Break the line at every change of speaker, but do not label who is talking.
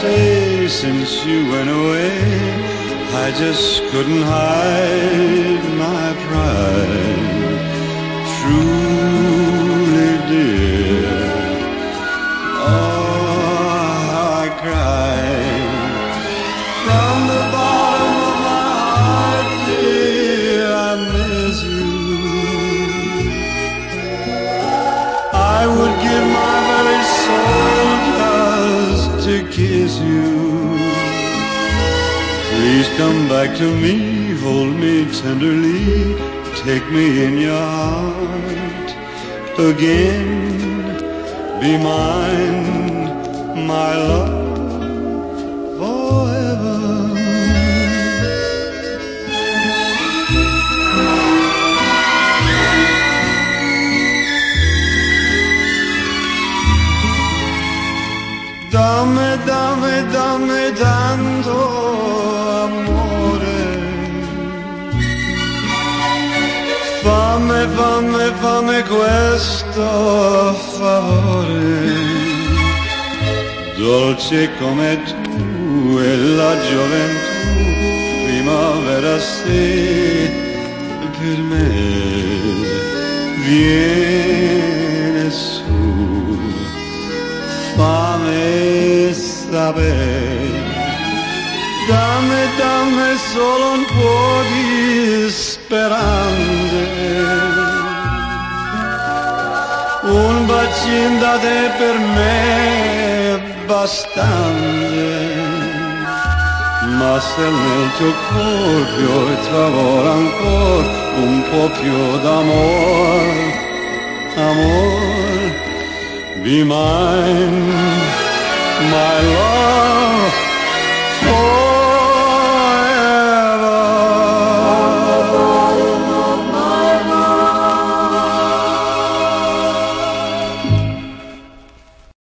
say since you went away, I just couldn't hide my pride. Truly, dear, oh, how I cried. From the bottom of my heart, dear, I miss you. I would give my very soul just to kiss you. Please come back to me, hold me tenderly, take me in your heart again. Be mine, my love, forever. Dammi, dammi, dammi tanto amore. Fammi, fammi, fammi questo favore. Dolce come tu e la gioventù, primavera sei per me. Vieni su, fammi sapere. Dammi, dammi solo un po' di speranze, un bacino da te per me è bastante. Ma se nel tuo corpo trovo ancora un po' più d'amore, amor, be mine, my love.